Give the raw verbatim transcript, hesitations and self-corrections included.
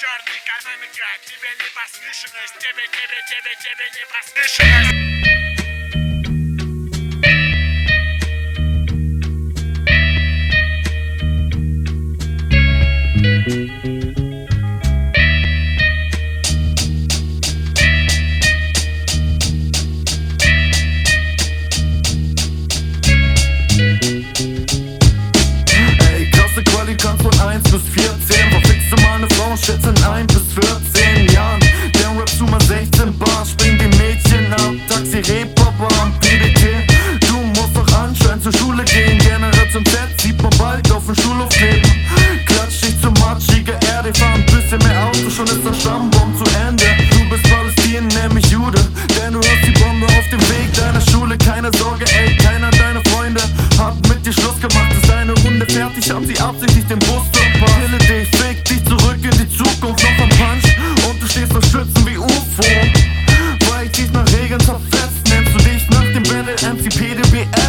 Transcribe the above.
черный экономика, тебе не послышалось, тебе, тебе, тебе, тебе не послышалось. Kannst von eins bis vierzehn, verfickst du mal eine Frau, schätze in ein bis vierzehn Jahren. Der Rap zu mal sechzehn Bar, spring die Mädchen ab, Taxi, Reeperbahn, am P D T. Du musst doch anscheinend zur Schule gehen, Generation Z sieht man bald auf den Schulhof kleben. Klatsch dich zur matschige Erde, fahr ein bisschen mehr Auto, schon ist der Stammbaum zu Ende. Du bist Palästin, nämlich Jude, denn du hörst die Bombe auf dem Weg deiner Schule. Keine Sorge, ey, keiner deiner Freunde hat mit dir Schluss gemacht, ist deine Runde fertig, hab sie absichtlich den Bus verpasst. Kille dich, fick dich zurück in die Zukunft, noch am Punch und du stehst auf Schützen wie U F O. Weil ich dich nach Regeln zerfetzt, nennst du dich nach dem Battle M C P D B L.